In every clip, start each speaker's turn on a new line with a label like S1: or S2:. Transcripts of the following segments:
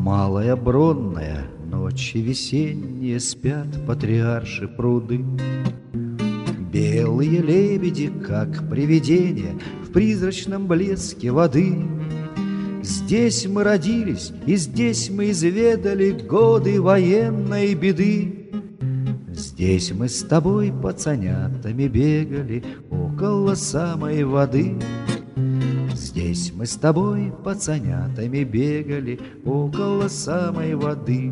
S1: Малая бронная, ночи весенние, спят патриарши пруды. Белые лебеди, как привидения, в призрачном блеске воды. Здесь мы родились, и здесь мы изведали годы военной беды. Здесь мы с тобой пацанятами бегали около самой воды. Здесь мы с тобой пацанятами бегали около самой воды.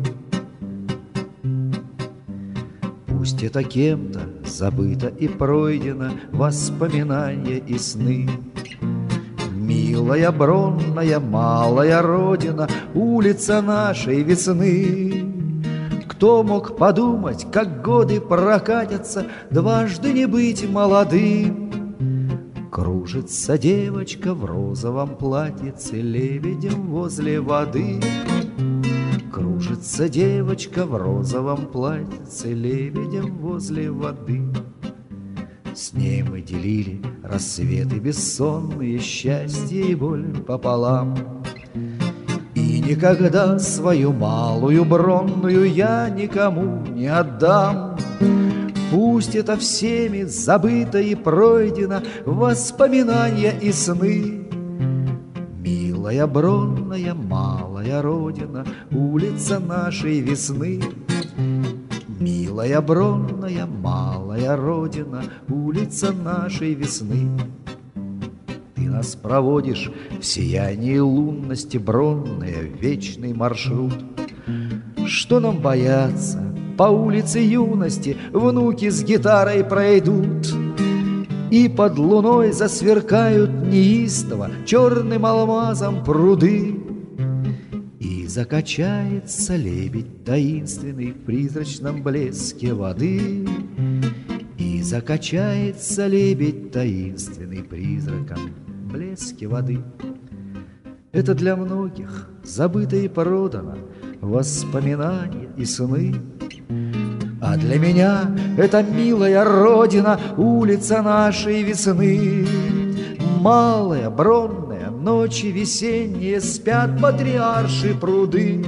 S1: Пусть это кем-то забыто и пройдено воспоминания и сны. Милая, бронная, малая родина, улица нашей весны. Кто мог подумать, как годы прокатятся, дважды не быть молодым? Кружится девочка в розовом платьице лебедем возле воды. Кружится девочка в розовом платьице лебедем возле воды. С ней мы делили рассветы бессонные, счастье и боль пополам. И никогда свою малую бронную я никому не отдам. Пусть это всеми забыто и пройдено воспоминания и сны. Милая, бронная, малая родина, улица нашей весны. Милая, бронная, малая родина, улица нашей весны. Ты нас проводишь в сиянии лунности, бронная, вечный маршрут. Что нам бояться? По улице юности внуки с гитарой пройдут, и под луной засверкают неистово черным алмазом пруды. И закачается лебедь таинственный в призрачном блеске воды. И закачается лебедь таинственный призраком в блеске воды. Это для многих забыто и продано воспоминания и сны. А для меня это милая родина, улица нашей весны. Малая, бронная, ночи весенние, спят патриарши пруды.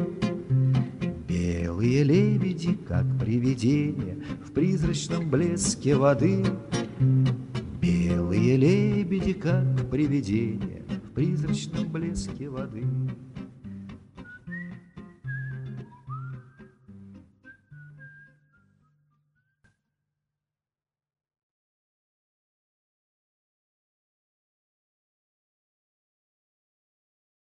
S1: Белые лебеди, как привидения, в призрачном блеске воды. Белые лебеди, как привидения, в призрачном блеске воды.